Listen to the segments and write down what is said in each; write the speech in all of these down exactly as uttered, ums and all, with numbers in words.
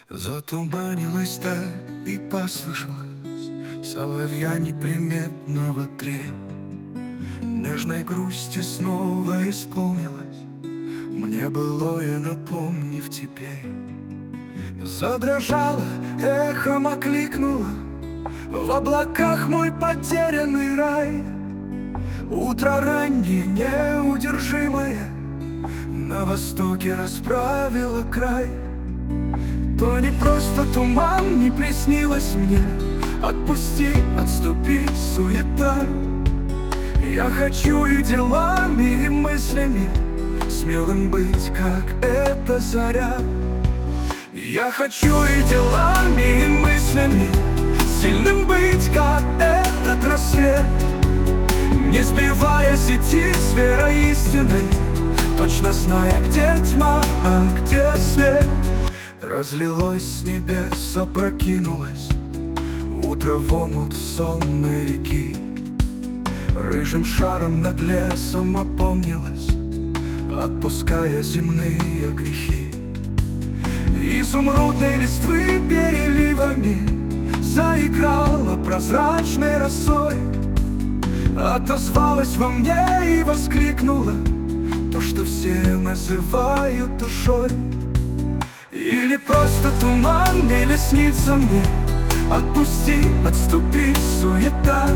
Затуманилась даль и послышалась соловья неприметного трель. Нежной грусти снова исполнилась мне былое, напомнив теперь. Задрожала, эхом окликнула в облаках мой потерянный рай. Утро раннее, неудержимое, на востоке расправило край. То не просто туман, не приснилось мне. Отпусти, отступи, суета. Я хочу и делами, и мыслями смелым быть, как эта заря. Я хочу и делами, и мыслями сильным быть, как этот рассвет. Не сбиваясь идти с верой истинной, точно зная, где тьма, а где свет. Разлилось с небес, опрокинулось утро в омут сонной реки. Рыжим шаром над лесом опомнилась, отпуская земные грехи. Изумрудной листвы переливами заиграла прозрачной росой. Отозвалась во мне и воскликнула то, что все называют душой. Или просто туман, или снится мне. Отпусти, отступи, суета.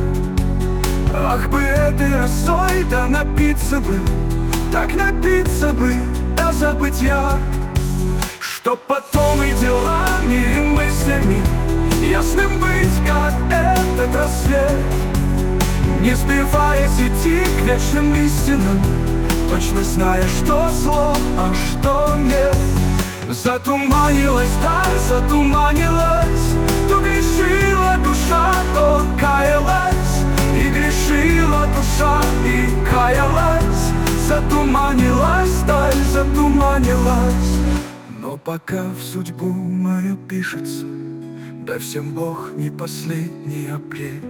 Ах бы этой росой, да напиться бы, так напиться бы до забытья, чтоб потом и делами, и мыслями ясным быть, как этот рассвет. Не сбиваясь идти к вечным истинам, точно зная, что зло, а что нет. Затуманилась даль, затуманилась, то грешила душа, то каялась. И грешила душа, и каялась. Затуманилась даль, затуманилась. Но пока в судьбу мою пишется, дай всем Бог не последний апрель.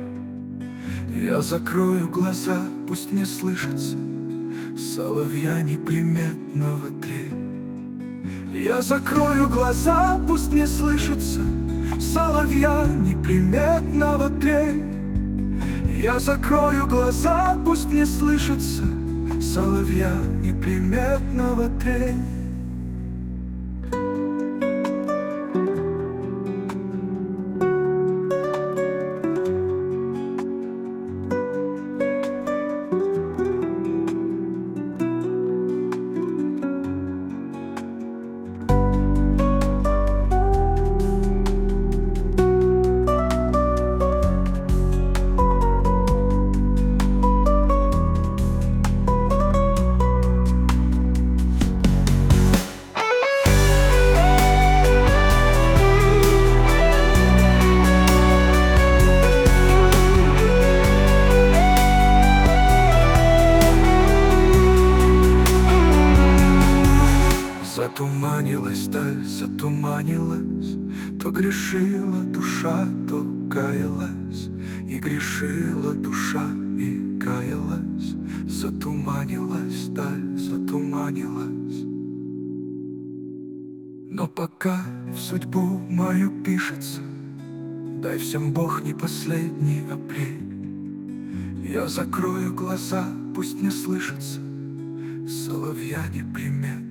Я закрою глаза, пусть не слышится соловья неприметного трель. Я закрою глаза, пусть не слышится соловья неприметного трель. Я закрою глаза, пусть не слышится соловья неприметного трель. Затуманилась даль, затуманилась, то грешила душа, то каялась. И грешила душа, и каялась. Затуманилась даль, затуманилась. Но пока в судьбу мою пишется, дай всем Бог не последний апрель. Я закрою глаза, пусть не слышится соловья неприметного.